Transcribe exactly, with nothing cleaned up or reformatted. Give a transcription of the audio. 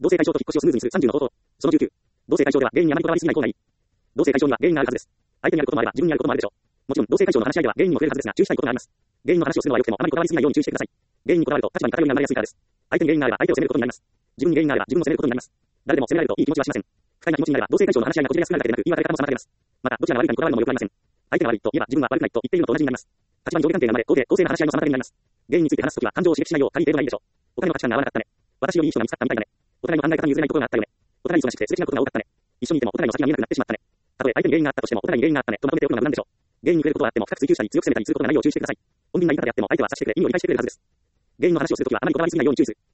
同性解消と引っ越しをスムーズにするさんじゅうの方法。そのじゅうきゅう。同性解消では原因にあまりこだわりすぎない方がいい。同性解消には原因があるはずです。相手にあることもあれば自分にあることもあるでしょう。もちろん同性解消の話し合いでは原因にも触れるはずですが注意したいことがあります。原因の話をするのは良くてもあまりこだわりすぎないように注意してください。原因にこだわると立場に偏りが生まれやすいからです。相手に原因があれば相手を責めることになります。自分に原因があれば自分を責めることになります。誰でも責められるといい気持ちはしません。不快な気持ちになれば同性解消の話し合いがこじれやすくなるだけでなく言い訳からも妨げます。またどちらが悪いかにこだわるのも良くありません。相手が悪いと言えば自分は悪くないと言っているのと同じになります。立場に上下関係が生まれ、合計公正な話し合いの妨げになります。原因について話すときは感情を刺激しないよう借りていればいいでしょう。お金の価値観が合わなかったね。私よりいい人が見つかったみたいだね。お互いの考え方に譲れないところがあったよね。お互い忙しくてすれ違うことが多かったね。一緒にいてもお互いの先が見えなくなってしまったね。たとえ相手に原因があったとしてもお互いに原因があったねとまとめておくのが無難でしょう。原因に触れることはあっても深く追求したり強く責めたりすることがないよう注意してください。穏便な言い方であっても相手は察してくれ意味を理解してくれるはずです。原因の話をするときはあまりこだわりすぎないように注意する。